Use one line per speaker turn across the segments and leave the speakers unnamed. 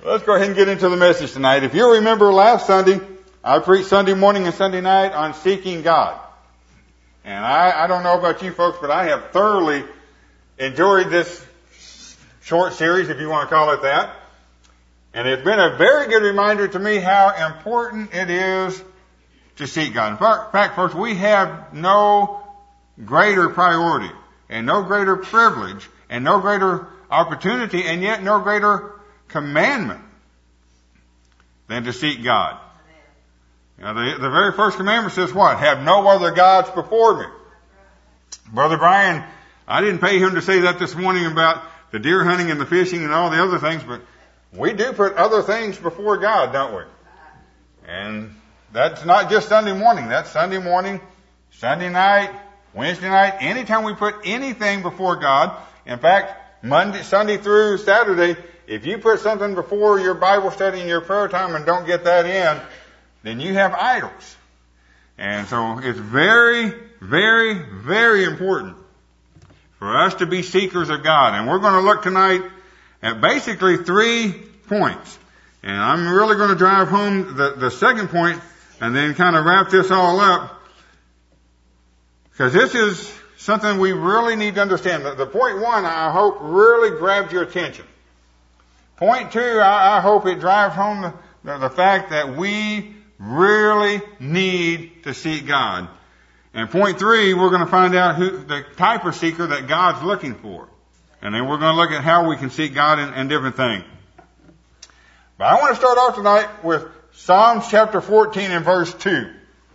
Let's go ahead and get into the message tonight. If you remember last Sunday, I preached Sunday morning and Sunday night on seeking God. And I don't know about you folks, but I have thoroughly enjoyed this short series, if you want to call it that. And it's been a very good reminder to me how important it is to seek God. In fact, folks, we have no greater priority and no greater privilege and no greater opportunity and yet no greater commandment than to seek God. Now, the very first commandment says what? Have no other gods before me. Brother Brian, I didn't pay him to say that this morning about the deer hunting and the fishing and all the other things, but we do put other things before God, don't we? And that's not just Sunday morning. That's Sunday morning, Sunday night, Wednesday night. Anytime we put anything before God, in fact, Sunday through Saturday, if you put something before your Bible study and your prayer time and don't get that in, then you have idols. And so it's very, very, very important for us to be seekers of God. And we're going to look tonight at basically 3 points. And I'm really going to drive home the second point and then kind of wrap this all up, because this is something we really need to understand. The point 1, I hope, really grabs your attention. Point 2, I hope it drives home the fact that we really need to seek God. And point 3, we're going to find out the type of seeker that God's looking for. And then we're going to look at how we can seek God in different things. But I want to start off tonight with Psalms chapter 14 and verse 2.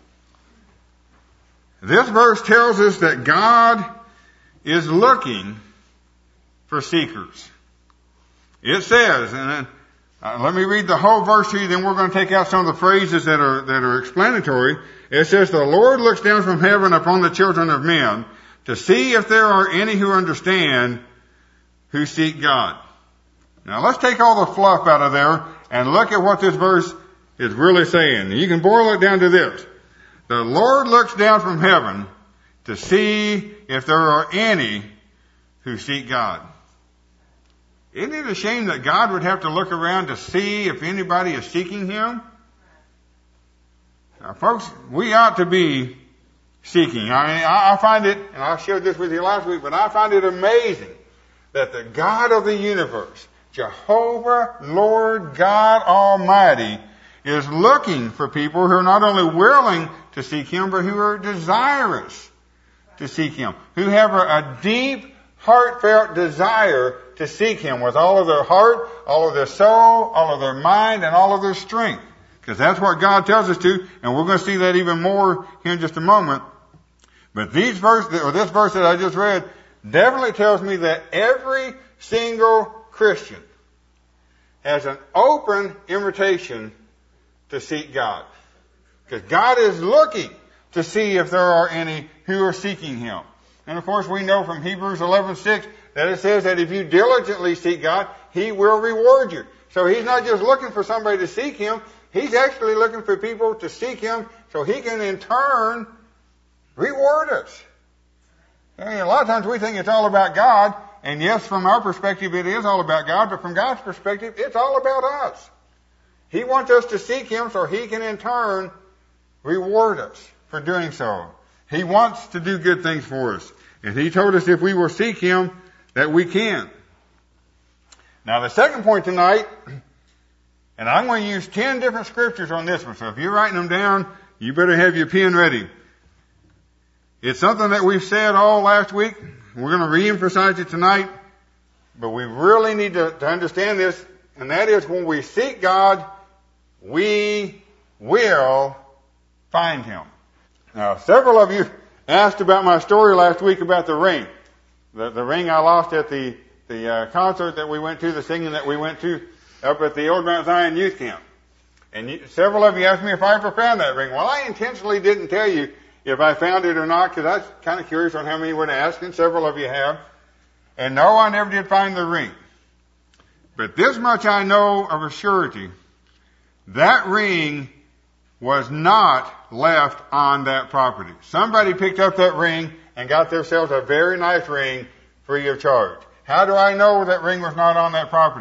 This verse tells us that God is looking for seekers. It says, and let me read the whole verse to you, then we're going to take out some of the phrases that are explanatory. It says, the Lord looks down from heaven upon the children of men to see if there are any who understand, who seek God. Now let's take all the fluff out of there and look at what this verse is really saying. You can boil it down to this. The Lord looks down from heaven to see if there are any who seek God. Isn't it a shame that God would have to look around to see if anybody is seeking Him? Now, folks, we ought to be seeking. I find it, and I shared this with you last week, but I find it amazing that the God of the universe, Jehovah, Lord God Almighty, is looking for people who are not only willing to seek Him, but who are desirous to seek Him, who have a deep, heartfelt desire to seek Him with all of their heart, all of their soul, all of their mind, and all of their strength. Because that's what God tells us to, and we're going to see that even more here in just a moment. But this verse that I just read definitely tells me that every single Christian has an open invitation to seek God. Because God is looking to see if there are any who are seeking Him. And of course we know from Hebrews 11:6 that it says that if you diligently seek God, He will reward you. So He's not just looking for somebody to seek Him, He's actually looking for people to seek Him so He can in turn reward us. I mean, a lot of times we think it's all about God, and yes, from our perspective it is all about God, but from God's perspective it's all about us. He wants us to seek Him so He can in turn reward us for doing so. He wants to do good things for us. And He told us if we will seek Him, that we can. Now the second point tonight, and I'm going to use 10 different scriptures on this one, so if you're writing them down, you better have your pen ready. It's something that we've said all last week. We're going to reemphasize it tonight, but we really need to understand this, and that is when we seek God, we will find Him. Now, several of you asked about my story last week about the ring. The ring I lost at the concert that we went to, the singing that we went to up at the Old Mount Zion Youth Camp. And several of you asked me if I ever found that ring. Well, I intentionally didn't tell you if I found it or not, because I was kind of curious on how many would ask, and several of you have. And no, I never did find the ring. But this much I know of a surety. That ring was not left on that property. Somebody picked up that ring and got themselves a very nice ring free of charge. How do I know that ring was not on that property?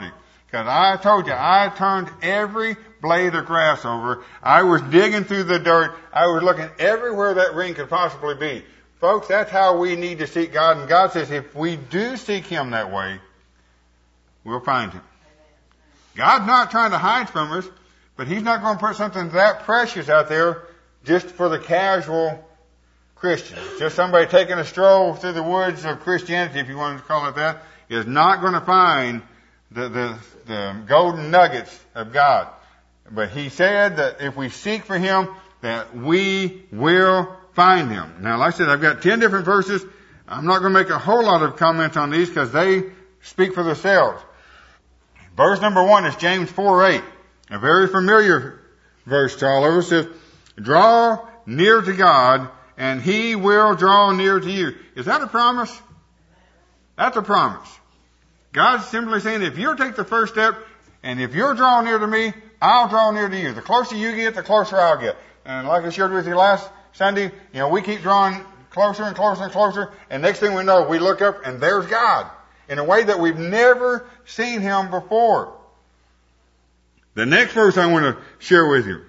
Because I told you, I turned every blade of grass over. I was digging through the dirt. I was looking everywhere that ring could possibly be. Folks, that's how we need to seek God. And God says if we do seek Him that way, we'll find Him. God's not trying to hide from us, but He's not going to put something that precious out there just for the casual Christian. Just somebody taking a stroll through the woods of Christianity, if you wanted to call it that, is not going to find the golden nuggets of God. But He said that if we seek for Him, that we will find Him. Now, like I said, I've got 10 different verses. I'm not going to make a whole lot of comments on these because they speak for themselves. Verse number 1 is James 4:8. A very familiar verse to all of us. It says, draw near to God, and He will draw near to you. Is that a promise? That's a promise. God's simply saying, if you'll take the first step, and if you'll draw near to me, I'll draw near to you. The closer you get, the closer I'll get. And like I shared with you last Sunday, we keep drawing closer and closer and closer, and next thing we know, we look up, and there's God, in a way that we've never seen Him before. The next verse I want to share with you.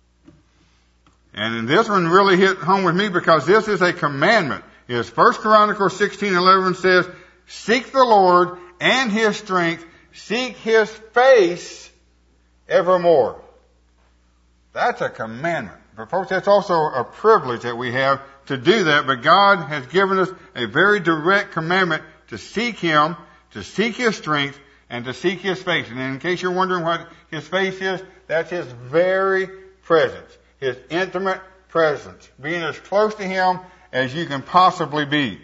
And this one really hit home with me because this is a commandment. It's 1 Chronicles 16:11 says, seek the Lord and His strength, seek His face evermore. That's a commandment. But folks, that's also a privilege that we have to do that. But God has given us a very direct commandment to seek Him, to seek His strength, and to seek His face. And in case you're wondering what His face is, that's His very presence. His intimate presence. Being as close to Him as you can possibly be.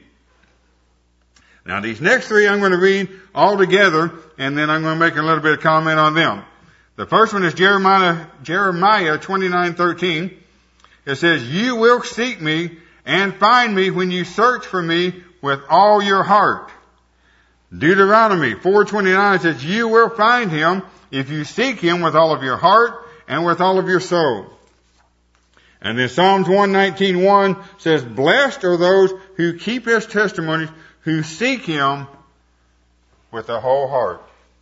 Now these next three I'm going to read all together, and then I'm going to make a little bit of comment on them. The first one is Jeremiah 29:13. It says, you will seek me and find me when you search for me with all your heart. Deuteronomy 4:29 says, you will find Him if you seek Him with all of your heart and with all of your soul. And then Psalms 119:1 says, blessed are those who keep His testimonies, who seek Him with the whole heart.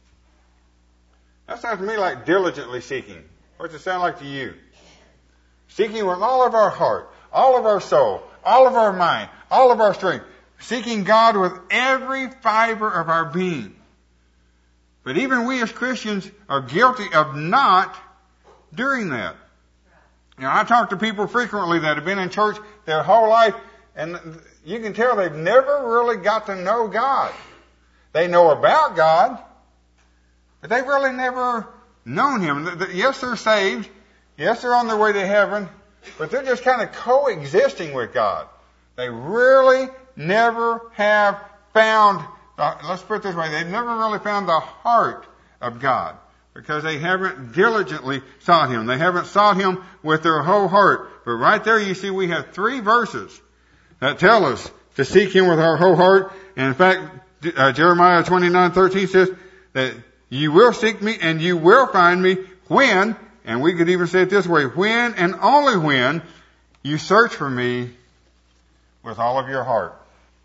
That sounds to me like diligently seeking. What's it sound like to you? Seeking with all of our heart, all of our soul, all of our mind, all of our strength. Seeking God with every fiber of our being. But even we as Christians are guilty of not doing that. I talk to people frequently that have been in church their whole life, and you can tell they've never really got to know God. They know about God, but they've really never known Him. Yes, they're saved. Yes, they're on their way to heaven, but they're just kind of coexisting with God. They really never have found, let's put it this way, they've never really found the heart of God because they haven't diligently sought Him. They haven't sought Him with their whole heart. But right there you see we have 3 verses that tell us to seek Him with our whole heart. And in fact, Jeremiah 29:13 says that you will seek me and you will find me when, and we could even say it this way, when and only when you search for me with all of your heart.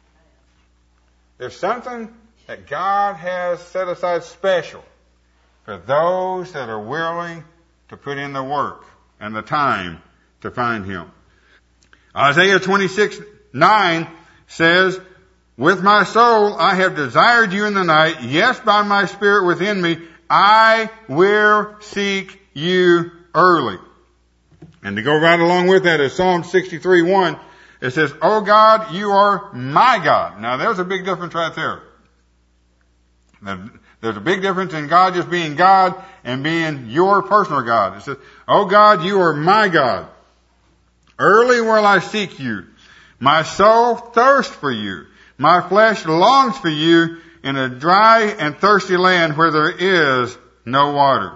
There's something that God has set aside special for those that are willing to put in the work and the time to find Him. Isaiah 26:9 says, with my soul I have desired you in the night. Yes, by my spirit within me, I will seek you early. And to go right along with that is Psalm 63:1. It says, oh God, you are my God. Now there's a big difference right there. There's a big difference in God just being God and being your personal God. It says, oh God, you are my God. Early will I seek you. My soul thirsts for you. My flesh longs for you in a dry and thirsty land where there is no water.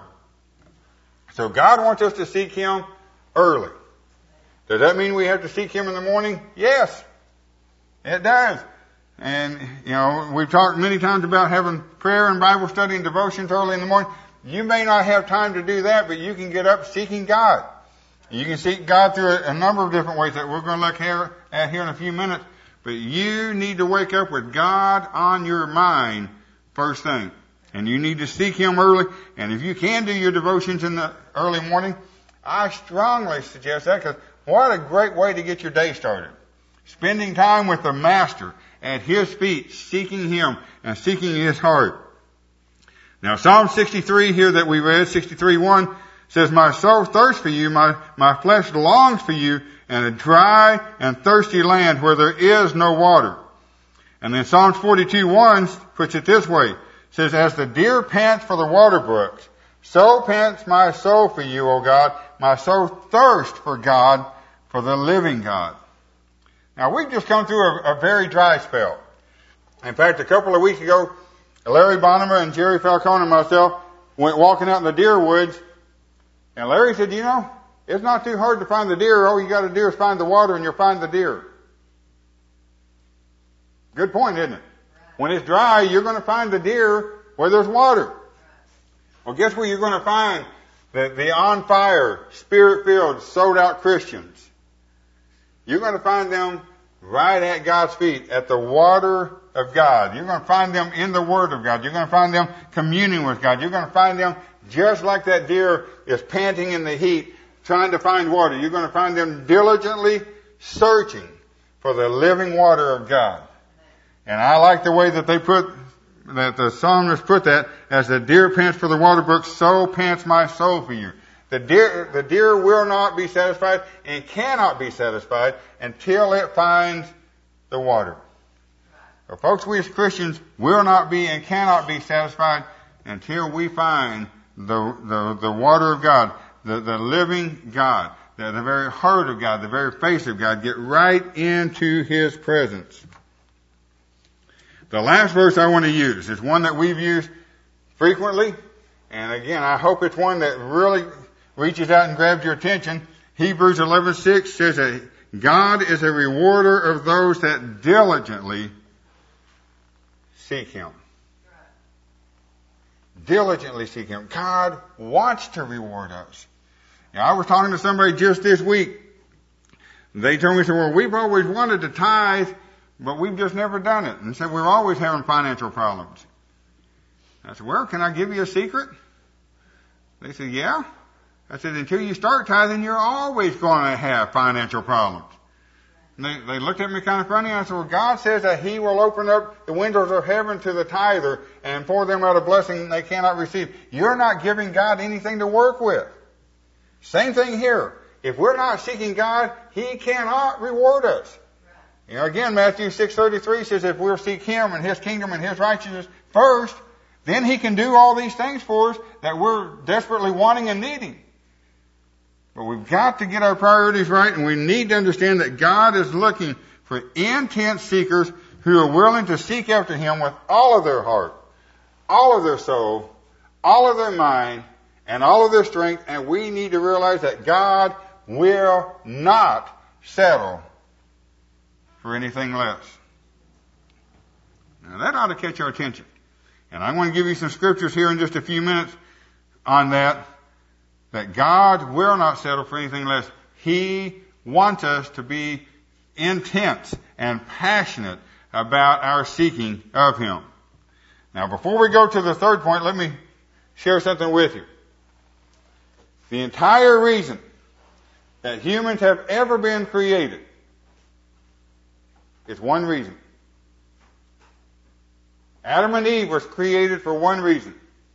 So God wants us to seek Him early. Does that mean we have to seek Him in the morning? Yes, it does. And, we've talked many times about having prayer and Bible study and devotions early in the morning. You may not have time to do that, but you can get up seeking God. You can seek God through a number of different ways that we're going to look at here in a few minutes. But you need to wake up with God on your mind first thing. And you need to seek Him early. And if you can do your devotions in the early morning, I strongly suggest that, because what a great way to get your day started. Spending time with the Master at His feet, seeking Him and seeking His heart. Now Psalm 63 here that we read, 63:1, says, my soul thirsts for you, my flesh longs for you in a dry and thirsty land where there is no water. And then Psalms 42:1 puts it this way, says, as the deer pants for the water brooks, so pants my soul for you, O God. My soul thirsts for God, for the living God. Now we've just come through a very dry spell. In fact, a couple of weeks ago, Larry Bonnemer and Jerry Falcone and myself went walking out in the deer woods, and Larry said, you know, it's not too hard to find the deer. All you got to do is find the water and you'll find the deer. Good point, isn't it? When it's dry, you're going to find the deer where there's water. Well, guess where you're going to find the on fire, spirit-filled, sold-out Christians? You're going to find them right at God's feet, at the water of God. You're going to find them in the Word of God. You're going to find them communing with God. You're going to find them just like that deer is panting in the heat, trying to find water. You're going to find them diligently searching for the living water of God. And I like the way that the psalmist put that, as the deer pants for the water brook, so pants my soul for you. The deer will not be satisfied and cannot be satisfied until it finds the water. So folks, we as Christians will not be and cannot be satisfied until we find the water of God, the living God, the very heart of God, the very face of God. Get right into His presence. The last verse I want to use is one that we've used frequently. And again, I hope it's one that really reaches out and grabs your attention. Hebrews 11:6 says that God is a rewarder of those that diligently seek Him. Diligently seek Him. God wants to reward us. Now, I was talking to somebody just this week. They told me, well, we've always wanted to tithe, but we've just never done it. And said, we're always having financial problems. I said, well, can I give you a secret? They said, yeah. I said, until you start tithing, you're always going to have financial problems. And they looked at me kind of funny. I said, well, God says that He will open up the windows of heaven to the tither and pour them out a blessing they cannot receive. You're not giving God anything to work with. Same thing here. If we're not seeking God, He cannot reward us. You know, again, Matthew 6:33 says if we'll seek Him and His kingdom and His righteousness first, then He can do all these things for us that we're desperately wanting and needing. But we've got to get our priorities right, and we need to understand that God is looking for intense seekers who are willing to seek after Him with all of their heart, all of their soul, all of their mind, and all of their strength. And we need to realize that God will not settle for anything less. Now that ought to catch our attention. And I'm going to give you some scriptures here in just a few minutes on that God will not settle for anything less. He wants us to be intense and passionate about our seeking of Him. Now, before we go to the third point, let me share something with you. The entire reason that humans have ever been created is one reason. Adam and Eve was created for one reason.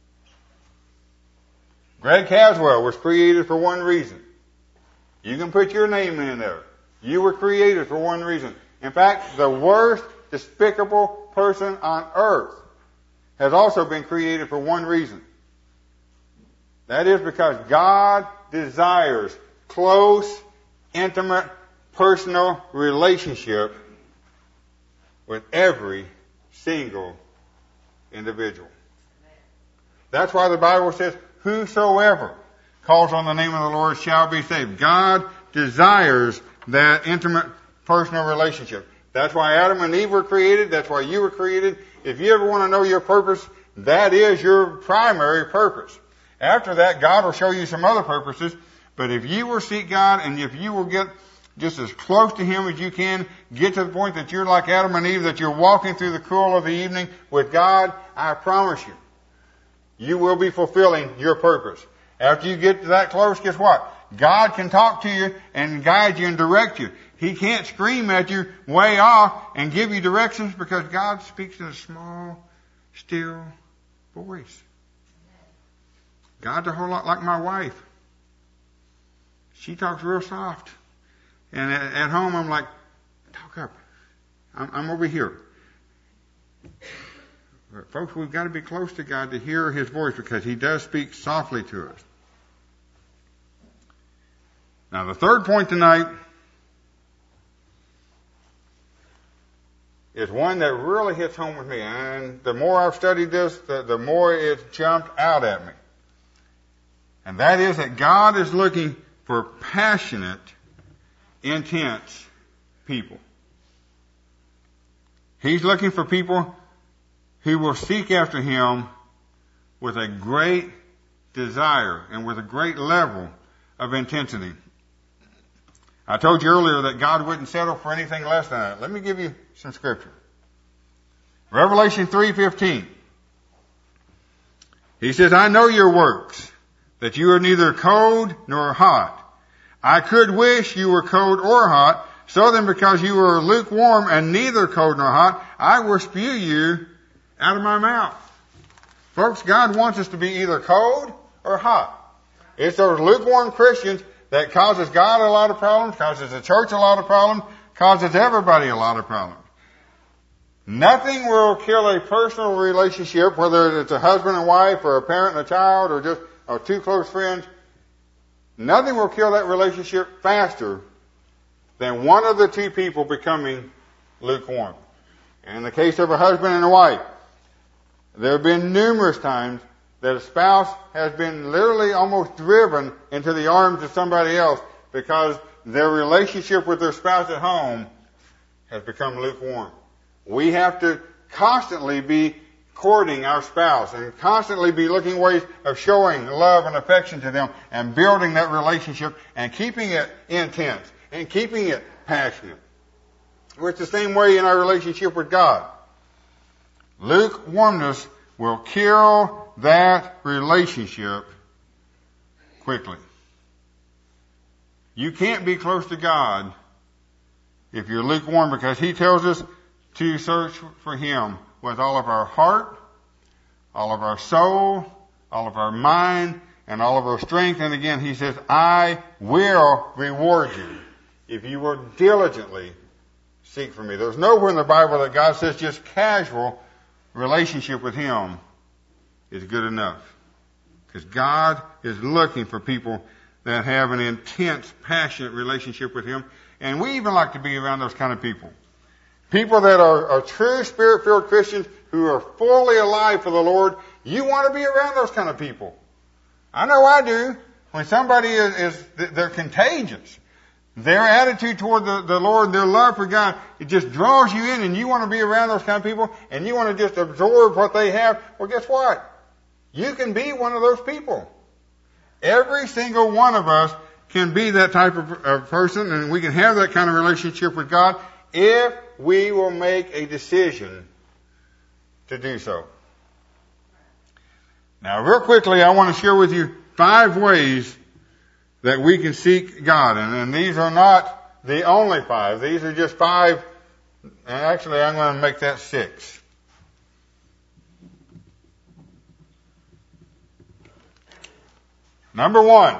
Greg Caswell was created for one reason. You can put your name in there. You were created for one reason. In fact, the worst despicable person on earth has also been created for one reason. That is because God desires close, intimate, personal relationship with every single individual. That's why the Bible says, whosoever calls on the name of the Lord shall be saved. God desires that intimate, personal relationship. That's why Adam and Eve were created. That's why you were created. If you ever want to know your purpose, that is your primary purpose. After that, God will show you some other purposes. But if you will seek God and if you will get just as close to Him as you can, get to the point that you're like Adam and Eve, that you're walking through the cool of the evening with God, I promise you, you will be fulfilling your purpose. After you get to that close, guess what? God can talk to you and guide you and direct you. He can't scream at you way off and give you directions, because God speaks in a small, still voice. God's a whole lot like my wife. She talks real soft. And at home I'm like, talk up. I'm over here. But folks, we've got to be close to God to hear His voice, because He does speak softly to us. Now, the third point tonight is one that really hits home with me. And the more I've studied this, the more it's jumped out at me. And that is that God is looking for passionate, intense people. He's looking for people who will seek after Him with a great desire and with a great level of intensity. I told you earlier that God wouldn't settle for anything less than that. Let me give you some scripture. Revelation 3:15. He says, I know your works, that you are neither cold nor hot. I could wish you were cold or hot. So then, because you are lukewarm and neither cold nor hot, I will spew you out of my mouth. Folks, God wants us to be either cold or hot. It's those lukewarm Christians that causes God a lot of problems, causes the church a lot of problems, causes everybody a lot of problems. Nothing will kill a personal relationship, whether it's a husband and wife or a parent and a child or just two close friends. Nothing will kill that relationship faster than one of the two people becoming lukewarm. In the case of a husband and a wife, there have been numerous times that a spouse has been literally almost driven into the arms of somebody else because their relationship with their spouse at home has become lukewarm. We have to constantly be courting our spouse and constantly be looking ways of showing love and affection to them and building that relationship and keeping it intense and keeping it passionate. It's the same way in our relationship with God. Lukewarmness will kill that relationship quickly. You can't be close to God if you're lukewarm, because He tells us to search for Him with all of our heart, all of our soul, all of our mind, and all of our strength. And again, He says, I will reward you if you will diligently seek for me. There's nowhere in the Bible that God says just casual relationship with Him is good enough. Because God is looking for people that have an intense, passionate relationship with Him. And we even like to be around those kind of people. People that are true Spirit-filled Christians who are fully alive for the Lord. You want to be around those kind of people. I know I do. When somebody they're contagious. Their attitude toward the Lord, their love for God, it just draws you in, and you want to be around those kind of people, and you want to just absorb what they have. Well, guess what? You can be one of those people. Every single one of us can be that type of person, and we can have that kind of relationship with God if we will make a decision to do so. Now, real quickly, I want to share with you 5 ways that we can seek God. And these are not the only 5. These are just 5. And actually, I'm going to make that 6. Number 1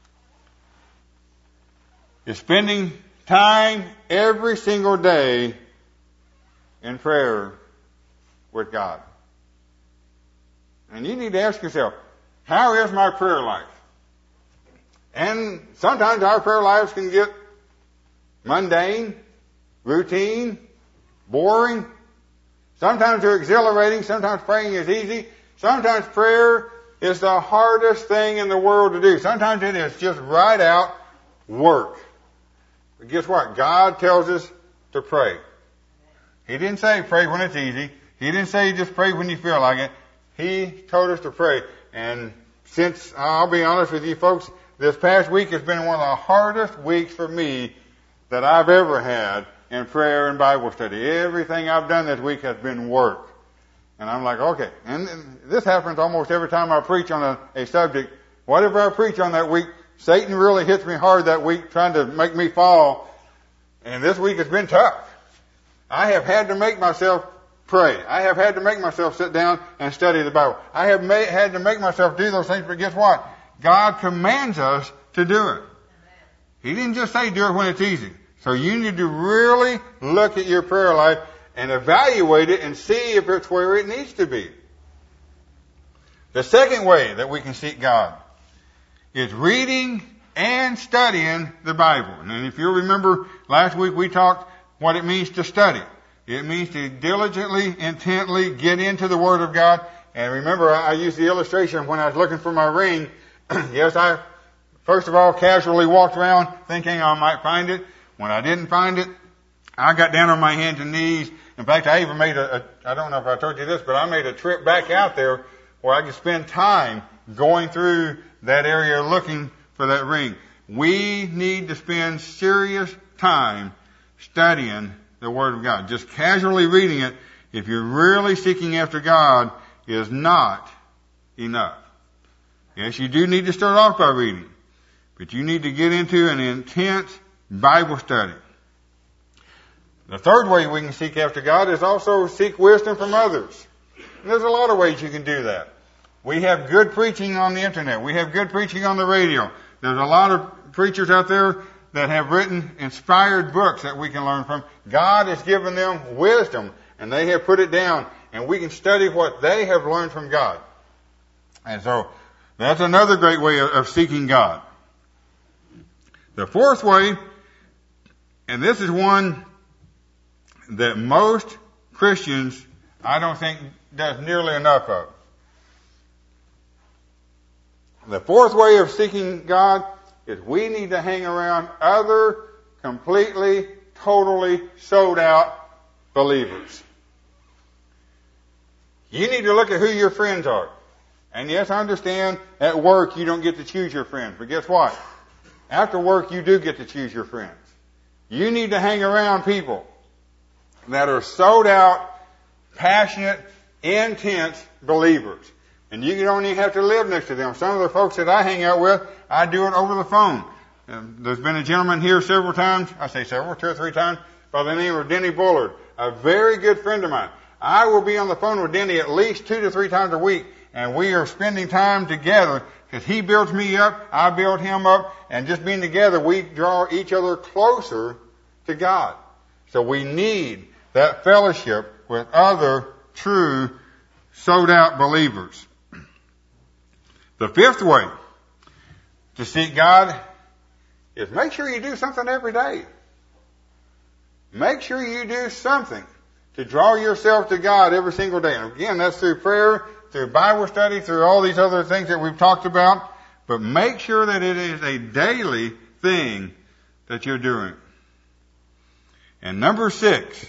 is spending time every single day in prayer with God. And you need to ask yourself, how is my prayer life? And sometimes our prayer lives can get mundane, routine, boring. Sometimes they're exhilarating. Sometimes praying is easy. Sometimes prayer is the hardest thing in the world to do. Sometimes it is just right out work. But guess what? God tells us to pray. He didn't say pray when it's easy. He didn't say just pray when you feel like it. He told us to pray. And since, I'll be honest with you folks, this past week has been one of the hardest weeks for me that I've ever had in prayer and Bible study. Everything I've done this week has been work. And I'm like, okay. And this happens almost every time I preach on a subject. Whatever I preach on that week, Satan really hits me hard that week trying to make me fall. And this week has been tough. I have had to make myself pray. I have had to make myself sit down and study the Bible. I have had to make myself do those things, but guess what? God commands us to do it. He didn't just say do it when it's easy. So you need to really look at your prayer life and evaluate it and see if it's where it needs to be. The second way that we can seek God is reading and studying the Bible. And if you remember, last week we talked what it means to study. It means to diligently, intently get into the Word of God. And remember, I used the illustration when I was looking for my ring. Yes, I first of all casually walked around thinking I might find it. When I didn't find it, I got down on my hands and knees. In fact, I even made I don't know if I told you this, but I made a trip back out there where I could spend time going through that area looking for that ring. We need to spend serious time studying the Word of God. Just casually reading it, if you're really seeking after God, is not enough. Yes, you do need to start off by reading, but you need to get into an intense Bible study. The third way we can seek after God is also seek wisdom from others. And there's a lot of ways you can do that. We have good preaching on the internet. We have good preaching on the radio. There's a lot of preachers out there that have written inspired books that we can learn from. God has given them wisdom, and they have put it down, and we can study what they have learned from God. And so that's another great way of seeking God. The fourth way, and this is one that most Christians, I don't think, does nearly enough of. The fourth way of seeking God is we need to hang around other completely, totally sold out believers. You need to look at who your friends are. And yes, I understand at work you don't get to choose your friends. But guess what? After work you do get to choose your friends. You need to hang around people that are sold out, passionate, intense believers. And you don't even have to live next to them. Some of the folks that I hang out with, I do it over the phone. There's been a gentleman here several times, I say several, 2 or 3 times, by the name of Denny Bullard, a very good friend of mine. I will be on the phone with Denny at least 2 to 3 times a week, and we are spending time together because he builds me up, I build him up, and just being together, we draw each other closer to God. So we need that fellowship with other true, sold-out believers. The fifth way to seek God is make sure you do something every day. Make sure you do something to draw yourself to God every single day. And again, that's through prayer, through Bible study, through all these other things that we've talked about. But make sure that it is a daily thing that you're doing. And number 6,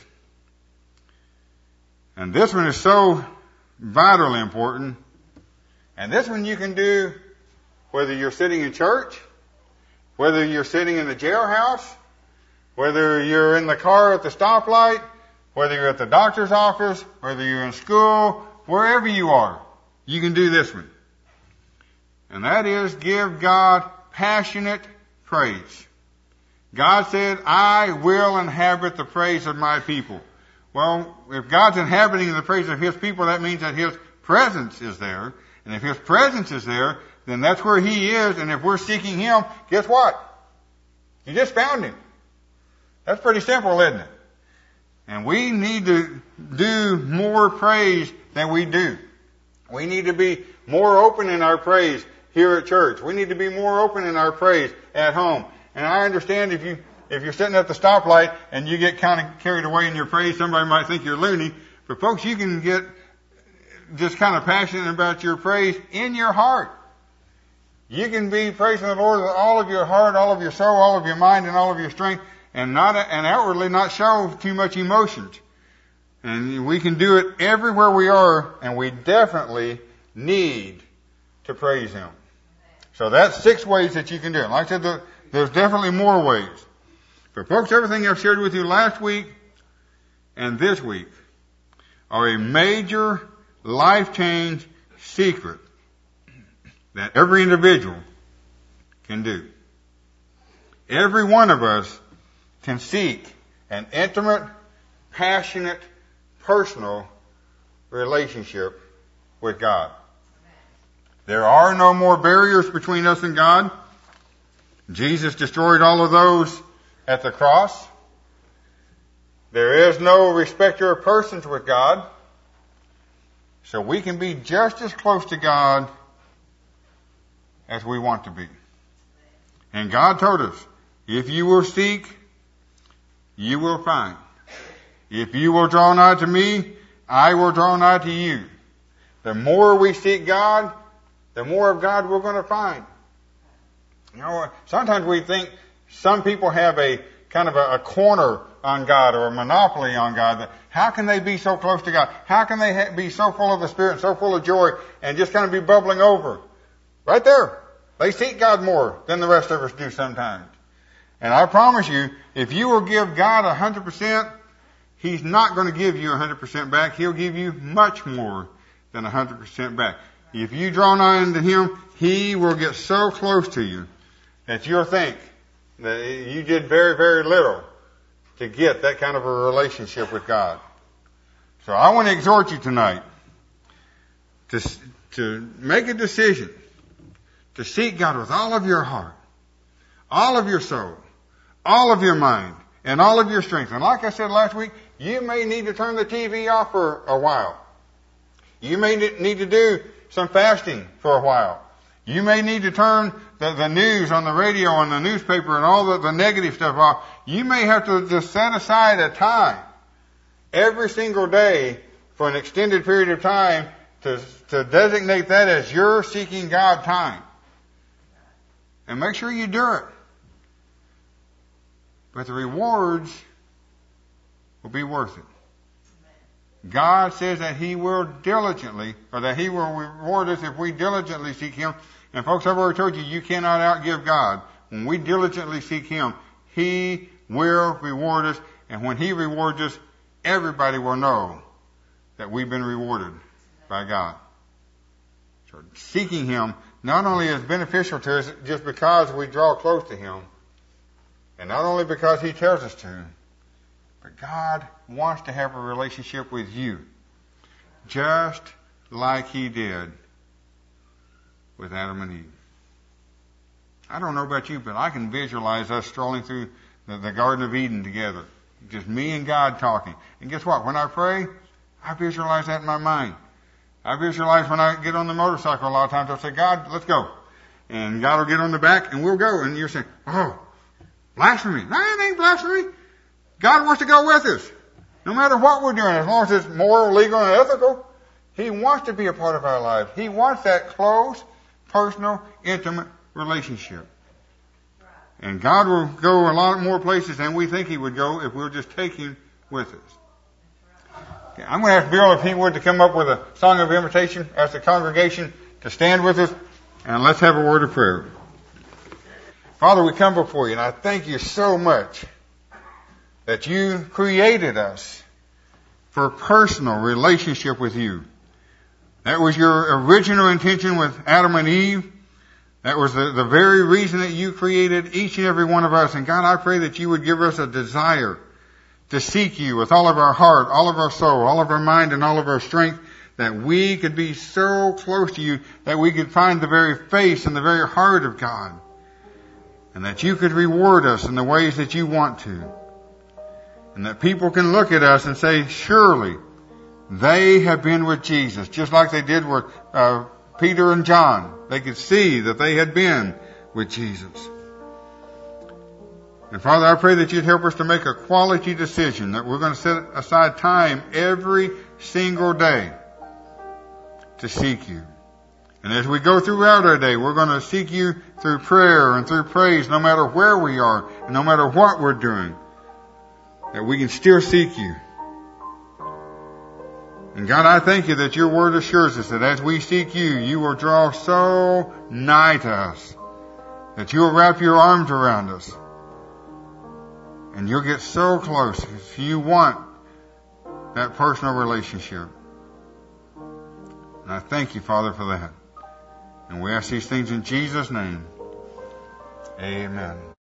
and this one is so vitally important, and this one you can do whether you're sitting in church, whether you're sitting in the jailhouse, whether you're in the car at the stoplight, whether you're at the doctor's office, whether you're in school, wherever you are, you can do this one. And that is give God passionate praise. God said, I will inhabit the praise of my people. Well, if God's inhabiting the praise of His people, that means that His presence is there. And if His presence is there, then that's where He is. And if we're seeking Him, guess what? You just found Him. That's pretty simple, isn't it? And we need to do more praise than we do. We need to be more open in our praise here at church. We need to be more open in our praise at home. And I understand if you're sitting at the stoplight and you get kind of carried away in your praise, somebody might think you're loony. But folks, you can get just kind of passionate about your praise in your heart. You can be praising the Lord with all of your heart, all of your soul, all of your mind, and all of your strength, and outwardly not show too much emotions. And we can do it everywhere we are, and we definitely need to praise Him. So that's 6 ways that you can do it. Like I said, there's definitely more ways. But folks, everything I've shared with you last week and this week are a major life change secret that every individual can do. Every one of us can seek an intimate, passionate, personal relationship with God. There are no more barriers between us and God. Jesus destroyed all of those at the cross. There is no respecter of persons with God. So we can be just as close to God as we want to be. And God told us, if you will seek, you will find. If you will draw nigh to me, I will draw nigh to you. The more we seek God, the more of God we're going to find. You know, sometimes we think some people have a kind of a corner on God or a monopoly on God. That how can they be so close to God? How can they be so full of the Spirit, so full of joy, and just kind of be bubbling over? Right there. They seek God more than the rest of us do sometimes. And I promise you, if you will give God 100%, He's not going to give you 100% back. He'll give you much more than 100% back. If you draw nigh unto Him, He will get so close to you that you'll think that you did very, very little to get that kind of a relationship with God. So I want to exhort you tonight to make a decision to seek God with all of your heart, all of your soul, all of your mind, and all of your strength. And like I said last week, you may need to turn the TV off for a while. You may need to do some fasting for a while. You may need to turn the news on the radio and the newspaper and all the negative stuff off. You may have to just set aside a time every single day for an extended period of time to designate that as your seeking God time. And make sure you do it. But the rewards will be worth it. God says that He will diligently, or that He will reward us if we diligently seek Him. And folks, I've already told you, you cannot outgive God. When we diligently seek Him, He will reward us. And when He rewards us, everybody will know that we've been rewarded by God. So seeking Him not only is beneficial to us just because we draw close to Him, and not only because He tells us to, but God wants to have a relationship with you, just like He did with Adam and Eve. I don't know about you, but I can visualize us strolling through the Garden of Eden together. Just me and God talking. And guess what? When I pray, I visualize that in my mind. I visualize when I get on the motorcycle a lot of times, I'll say, God, let's go. And God will get on the back and we'll go. And you're saying, oh, blasphemy. No, it ain't blasphemy. God wants to go with us. No matter what we're doing, as long as it's moral, legal, and ethical, He wants to be a part of our lives. He wants that close, personal, intimate relationship. And God will go a lot more places than we think He would go if we'll just take Him with us. Okay, I'm going to ask Bill if he would to come up with a song of invitation, ask the congregation to stand with us, and let's have a word of prayer. Father, we come before You, and I thank You so much that You created us for a personal relationship with You. That was Your original intention with Adam and Eve. That was the very reason that You created each and every one of us. And God, I pray that You would give us a desire to seek You with all of our heart, all of our soul, all of our mind, and all of our strength, that we could be so close to You that we could find the very face and the very heart of God. And that You could reward us in the ways that You want to. And that people can look at us and say, surely they have been with Jesus, just like they did with Peter and John. They could see that they had been with Jesus. And Father, I pray that You'd help us to make a quality decision, that we're going to set aside time every single day to seek You. And as we go throughout our day, we're going to seek You through prayer and through praise, no matter where we are and no matter what we're doing, that we can still seek You. And God, I thank You that Your word assures us that as we seek You, You will draw so nigh to us, that You will wrap Your arms around us, and You'll get so close if You want that personal relationship. And I thank you, Father, for that. And we ask these things in Jesus' name. Amen.